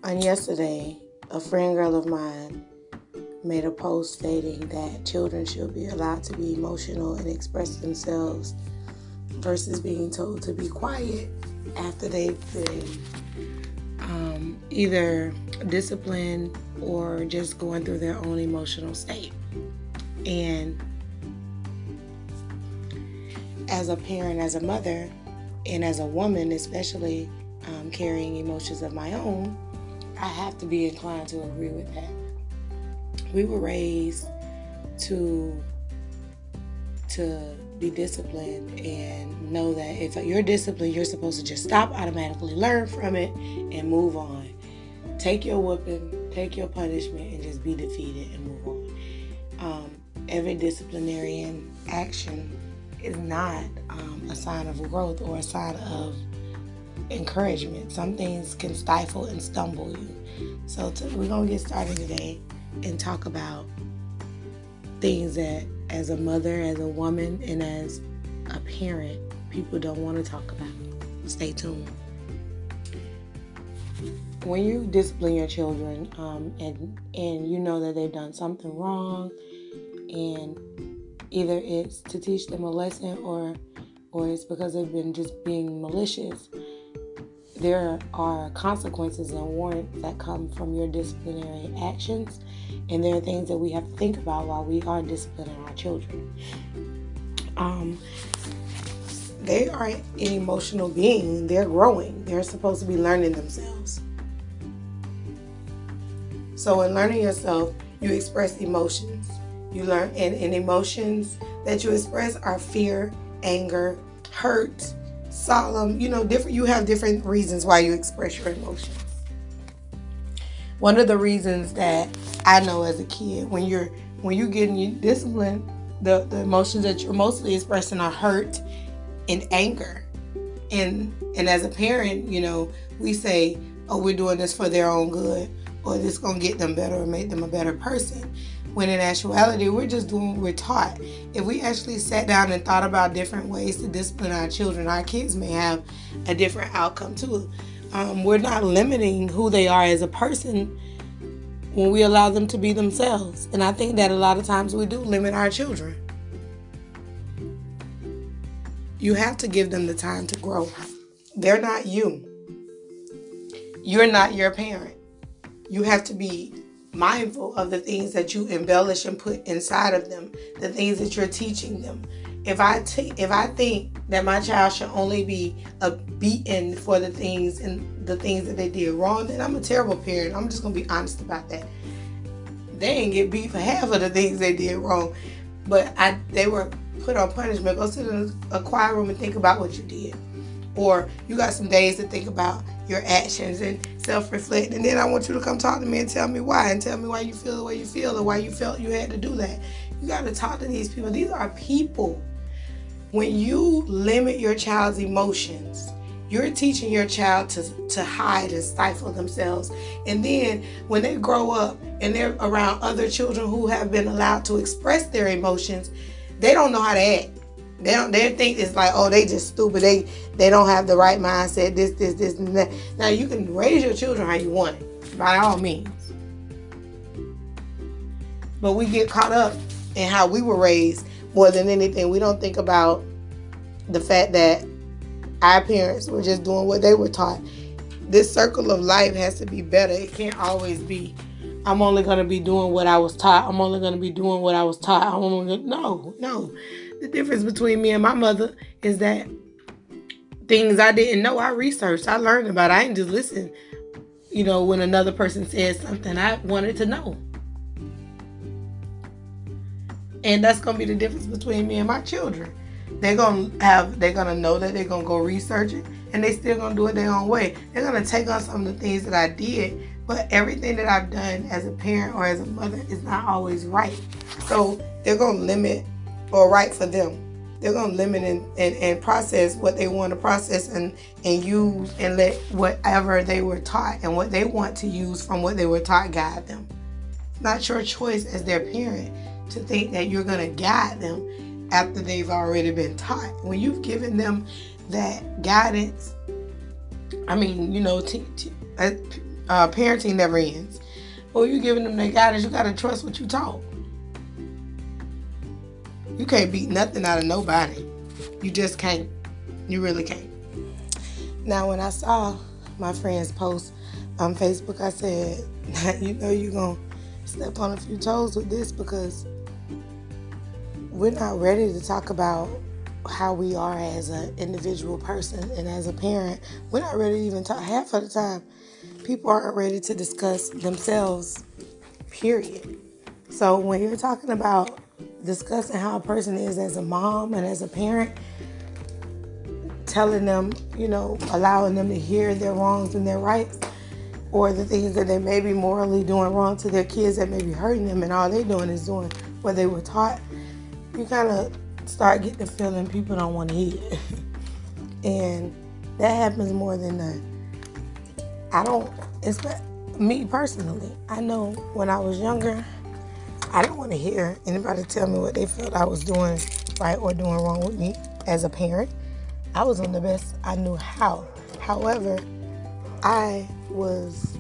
On yesterday, a friend girl of mine made a post stating that children should be allowed to be emotional and express themselves versus being told to be quiet after they've been either disciplined or just going through their own emotional state. And as a parent, as a mother, and as a woman, especially carrying emotions of my own, I have to be inclined to agree with that. We were raised to be disciplined and know that if you're disciplined, you're supposed to just stop, automatically learn from it, and move on. Take your whooping, take your punishment, and just be defeated and move on. Every disciplinarian action is not a sign of growth or a sign of encouragement. Some things can stifle and stumble you. So we're going to get started today and talk about things that as a mother, as a woman, and as a parent, people don't want to talk about. Stay tuned. When you discipline your children and you know that they've done something wrong, and either it's to teach them a lesson or it's because they've been just being malicious, there are consequences and warrants that come from your disciplinary actions, and there are things that we have to think about while we are disciplining our children. They are an emotional being. They're growing. They're supposed to be learning themselves. So in learning yourself, you express emotions. You learn, and emotions that you express are fear, anger, hurt, solemn, different. You have different reasons why you express your emotions. One of the reasons that I know as a kid, when you get in discipline, the emotions that you're mostly expressing are hurt and anger. And as a parent, we say, oh, we're doing this for their own good, or this is going to get them better or make them a better person. When in actuality, we're just doing what we're taught. If we actually sat down and thought about different ways to discipline our children, our kids may have a different outcome too. We're not limiting who they are as a person when we allow them to be themselves. And I think that a lot of times we do limit our children. You have to give them the time to grow. They're not you. You're not your parent. You have to be mindful of the things that you embellish and put inside of them, the things that you're teaching them. If I think that my child should only be beaten for the things that they did wrong, then I'm a terrible parent. I'm just gonna be honest about that. They ain't get beat for half of the things they did wrong, but they were put on punishment. Go sit in a quiet room and think about what you did, or you got some days to think about your actions and self-reflect, and then I want you to come talk to me and tell me why you feel the way you feel, or why you felt you had to do that. You got to talk to these people. These are people. When you limit your child's emotions, you're teaching your child to hide and stifle themselves. And then when they grow up and they're around other children who have been allowed to express their emotions, they don't know how to act. They think it's like, oh, they just stupid. They don't have the right mindset. This, and that. Now, you can raise your children how you want it, by all means. But we get caught up in how we were raised more than anything. We don't think about the fact that our parents were just doing what they were taught. This circle of life has to be better. It can't always be, I'm only going to be doing what I was taught. I'm only going to be doing what I was taught. No. The difference between me and my mother is that things I didn't know, I researched, I learned about. I didn't just listen, when another person said something, I wanted to know. And that's going to be the difference between me and my children. They're going to know that they're going to go research it, and they still going to do it their own way. They're going to take on some of the things that I did, but everything that I've done as a parent or as a mother is not always right. So they're going to limit, or right for them. They're going to limit and process what they want to process and use, and let whatever they were taught and what they want to use from what they were taught guide them. It's not your choice as their parent to think that you're going to guide them after they've already been taught. When you've given them that guidance, Parenting never ends. Well, you giving them their guidance, you gotta trust what you taught. You can't beat nothing out of nobody. You just can't. You really can't. Now, when I saw my friend's post on Facebook, I said, you know you're going to step on a few toes with this, because we're not ready to talk about how we are as an individual person and as a parent. We're not ready to even talk. Half of the time, people aren't ready to discuss themselves, period. So when you're talking about discussing how a person is as a mom and as a parent, telling them, allowing them to hear their wrongs and their rights, or the things that they may be morally doing wrong to their kids that may be hurting them, and all they're doing is doing what they were taught, you kind of start getting the feeling people don't want to hear. And that happens more than not. It's me personally. I know when I was younger, I didn't want to hear anybody tell me what they felt I was doing right or doing wrong with me as a parent. I was on the best I knew how. However, I was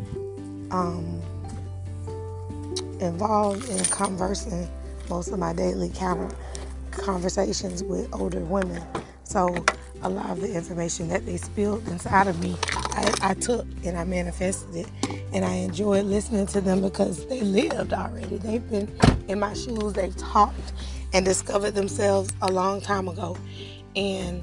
involved in conversing most of my daily conversations with older women. So a lot of the information that they spilled inside of me, I took and I manifested it. And I enjoyed listening to them because they lived already. They've been in my shoes. They've talked and discovered themselves a long time ago. And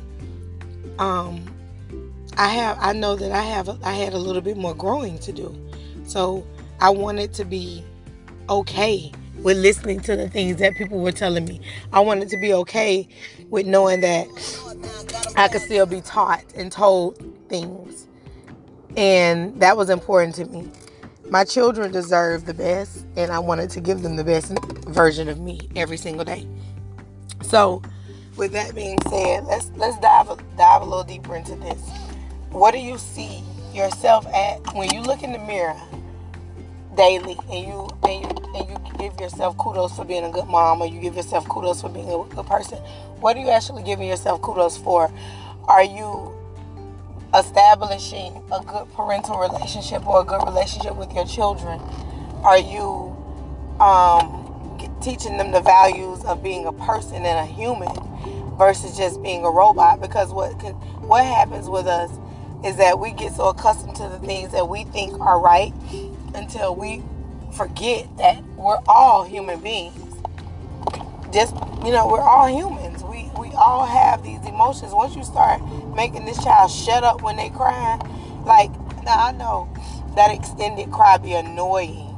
I know that I had a little bit more growing to do. So I wanted to be okay with listening to the things that people were telling me. I wanted to be okay with knowing that I could still be taught and told things. And that was important to me. My children deserve the best, and I wanted to give them the best version of me every single day. So, with that being said, let's dive a little deeper into this. What do you see yourself at when you look in the mirror daily, and you give yourself kudos for being a good mom, or you give yourself kudos for being a good person? What are you actually giving yourself kudos for? Are you establishing a good parental relationship or a good relationship with your children? Are you teaching them the values of being a person and a human versus just being a robot? Because what happens with us is that we get so accustomed to the things that we think are right until we forget that we're all human beings. We're all humans. We all have these emotions. Once you start making this child shut up when they cry, now I know that extended cry be annoying.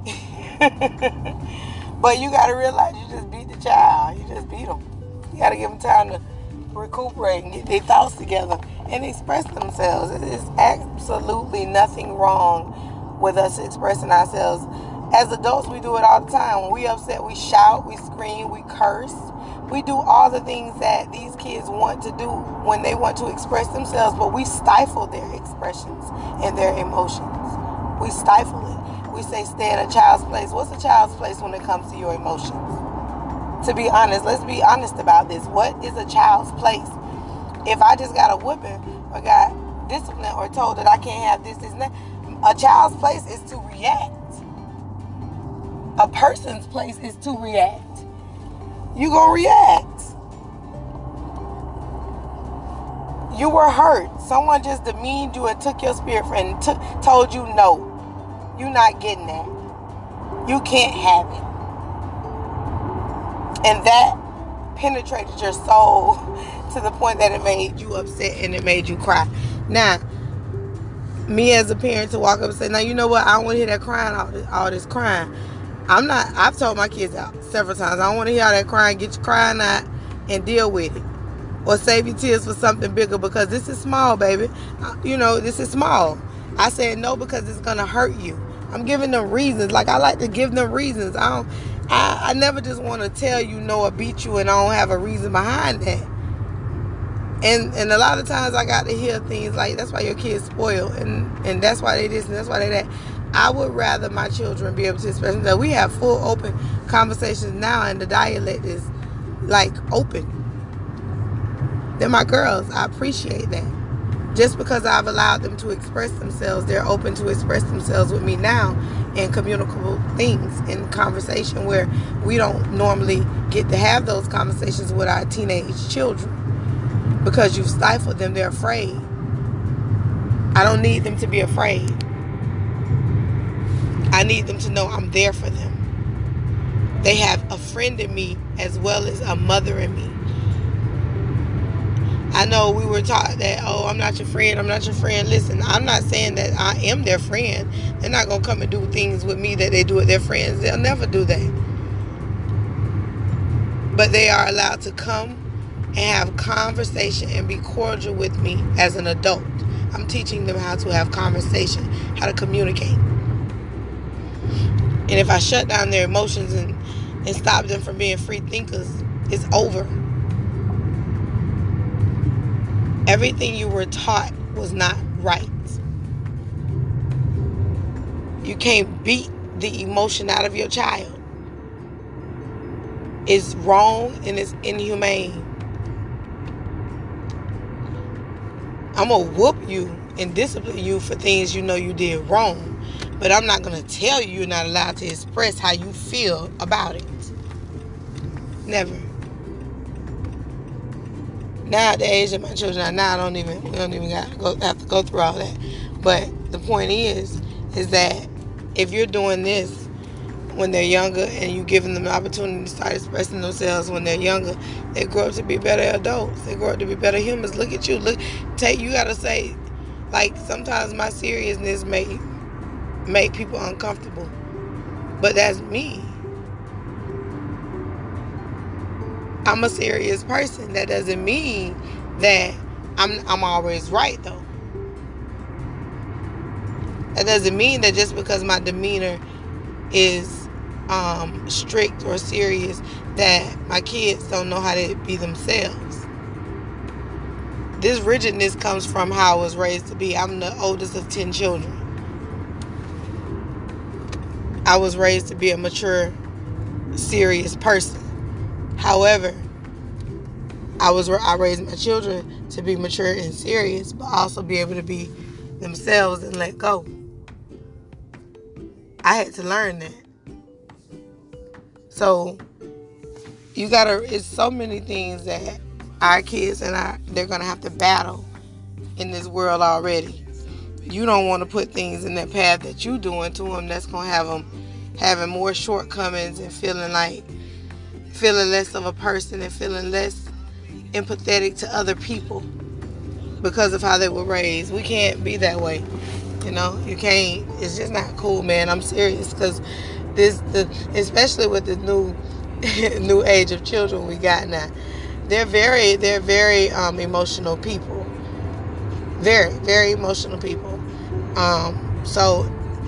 But you got to realize you just beat the child. You just beat them. You got to give them time to recuperate and get their thoughts together and express themselves. There's absolutely nothing wrong with us expressing ourselves. As adults, we do it all the time. When we upset, we shout, we scream, we curse. We do all the things that these kids want to do when they want to express themselves, but we stifle their expressions and their emotions. We stifle it. We say stay in a child's place. What's a child's place when it comes to your emotions? To be honest, let's be honest about this. What is a child's place? If I just got a whipping or got disciplined or told that I can't have this, and that, a child's place is to react. A person's place is to react. You gonna react. You were hurt. Someone just demeaned you and took your spirit and told you no. You're not getting that. You can't have it. And that penetrated your soul to the point that it made you upset and it made you cry. Now, me as a parent to walk up and say, now you know what, I don't want to hear that crying, all this crying. I've told my kids out several times, I don't want to hear all that crying. Get your crying out and deal with it. Or save your tears for something bigger, because this is small, baby. This is small. I said no because it's going to hurt you. I'm giving them reasons. I like to give them reasons. I never just want to tell you no or beat you and I don't have a reason behind that. And a lot of times I got to hear things like, that's why your kids spoiled, and that's why they this and that's why they that. I would rather my children be able to express themselves. We have full open conversations now, and the dialect is open. They're my girls. I appreciate that. Just because I've allowed them to express themselves, they're open to express themselves with me now in communicable things, in conversation where we don't normally get to have those conversations with our teenage children. Because you've stifled them, they're afraid. I don't need them to be afraid. I need them to know I'm there for them. They have a friend in me as well as a mother in me. I know we were taught that, oh, I'm not your friend, I'm not your friend. Listen, I'm not saying that I am their friend. They're not going to come and do things with me that they do with their friends. They'll never do that. But they are allowed to come and have conversation and be cordial with me as an adult. I'm teaching them how to have conversation, how to communicate. And if I shut down their emotions and stop them from being free thinkers, it's over. Everything you were taught was not right. You can't beat the emotion out of your child. It's wrong and it's inhumane. I'm going to whoop you and discipline you for things you know you did wrong. But I'm not going to tell you you're not allowed to express how you feel about it. Never. Now at the age of my children, we don't even have to go through all that. But the point is that if you're doing this when they're younger and you giving them the opportunity to start expressing themselves when they're younger, they grow up to be better adults. They grow up to be better humans. Look at you. You gotta say, like, sometimes my seriousness make people uncomfortable, but that's me. I'm a serious person. That doesn't mean that I'm always right, though. That doesn't mean that just because my demeanor is strict or serious that my kids don't know how to be themselves. This rigidness comes from how I was raised to be. I'm the oldest of 10 children. I was raised to be a mature, serious person. However, I raised my children to be mature and serious, but also be able to be themselves and let go. I had to learn that. So it's so many things that our kids they're going to have to battle in this world already. You don't want to put things in that path that you're doing to them that's going to have them having more shortcomings and feeling less of a person and feeling less empathetic to other people because of how they were raised. We can't be that way. You can't. It's just not cool, man. I'm serious, because especially with the new age of children we got now, they're very emotional people. Very, very emotional people. So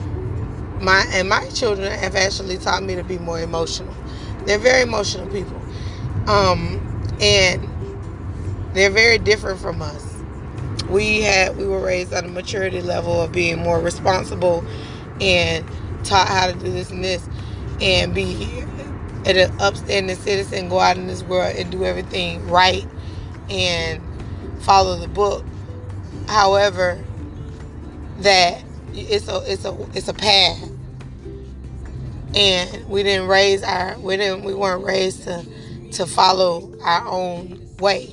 my children have actually taught me to be more emotional. They're very emotional people. And they're very different from us. We were raised on a maturity level of being more responsible and taught how to do this and this and be an upstanding citizen, go out in this world and do everything right and follow the book. However, that it's a path, and we weren't raised to follow our own way.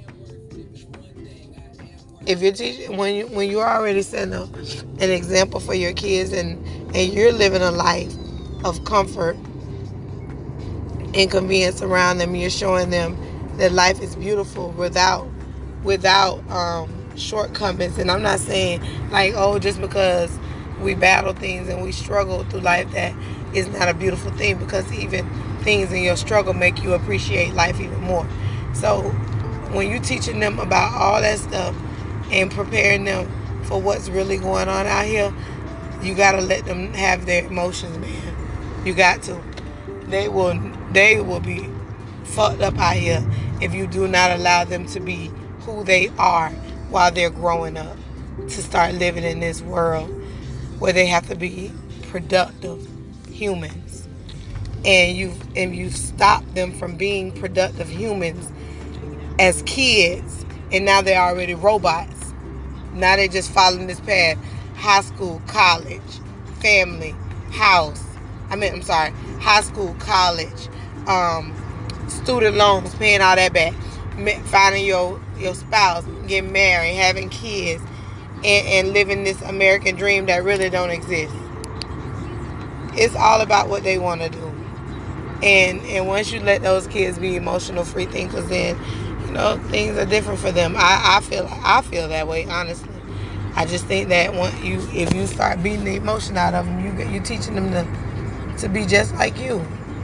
If you're teaching, when you're already setting up an example for your kids and you're living a life of comfort and convenience around them, you're showing them that life is beautiful without shortcomings. And I'm not saying like, oh, just because we battle things and we struggle through life, that is not a beautiful thing, because even things in your struggle make you appreciate life even more. So when you're teaching them about all that stuff and preparing them for what's really going on out here, you gotta let them have their emotions, man. You got to. They will be fucked up out here if you do not allow them to be who they are while they're growing up, to start living in this world where they have to be productive humans. And you've stopped them from being productive humans as kids, and now they're already robots. Now they just following this path. High school, college, family, house. High school, college, student loans, paying all that back, finding your spouse, getting married, having kids, and living this American dream that really don't exist. It's all about what they want to do. And once you let those kids be emotional free thinkers, then things are different for them. I feel that way, honestly. I just think that if you start beating the emotion out of them, you teaching them to be just like you.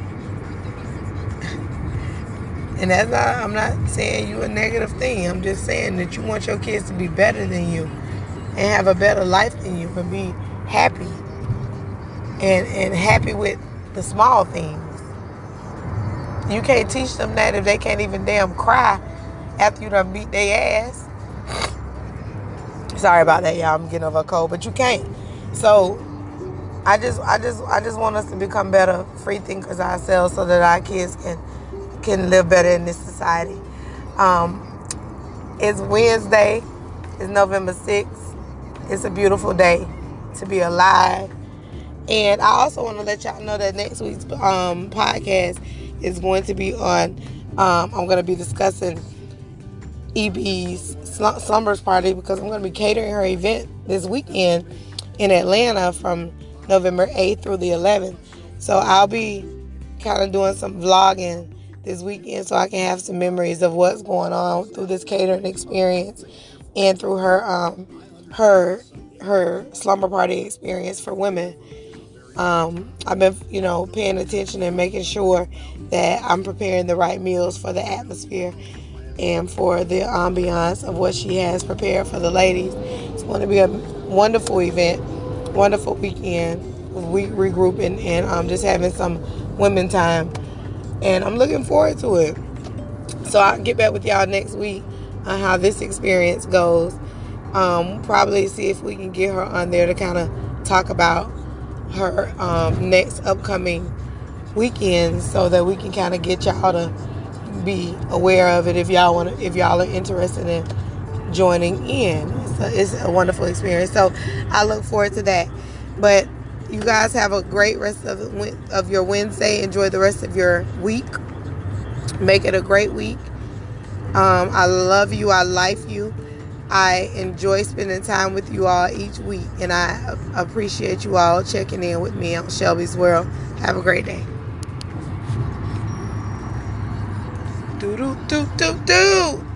And I'm not saying you a negative thing. I'm just saying that you want your kids to be better than you and have a better life than you and be happy and happy with the small things. You can't teach them that if they can't even damn cry after you done beat their ass. Sorry about that, y'all. I'm getting over a cold, but you can't. So I just want us to become better free thinkers ourselves, so that our kids can live better in this society. It's Wednesday. It's November 6th. It's a beautiful day to be alive. And I also want to let y'all know that next week's podcast is going to be on, I'm going to be discussing EB's Slumbers Party, because I'm going to be catering her event this weekend in Atlanta from November 8th through the 11th. So I'll be kind of doing some vlogging this weekend so I can have some memories of what's going on through this catering experience and through her slumber party experience for women. I've been, paying attention and making sure that I'm preparing the right meals for the atmosphere and for the ambiance of what she has prepared for the ladies. It's going to be a wonderful event, wonderful weekend. We regrouping and just having some women time. And I'm looking forward to it. So I'll get back with y'all next week on how this experience goes. Probably see if we can get her on there to kind of talk about her next upcoming weekend, so that we can kind of get y'all to be aware of it if y'all are interested in joining in. It's a wonderful experience. So I look forward to that. But you guys have a great rest of your Wednesday. Enjoy the rest of your week. Make it a great week. I love you. I like you. I enjoy spending time with you all each week, and I appreciate you all checking in with me on Shelby's World. Have a great day. Do do do do do.